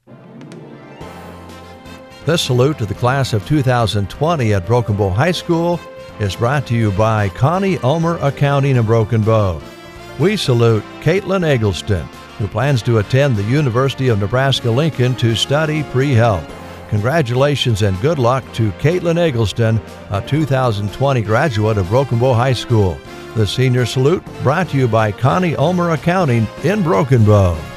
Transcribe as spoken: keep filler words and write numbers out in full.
This salute to the class of two thousand twenty at Broken Bow High School is brought to you by Connie Ulmer Accounting in Broken Bow. We salute Caitlin Eggleston, who plans to attend the University of Nebraska-Lincoln to study pre-health. Congratulations and good luck to Caitlin Eggleston, a two thousand twenty graduate of Broken Bow High School. The senior salute brought to you by Connie Ulmer Accounting in Broken Bow.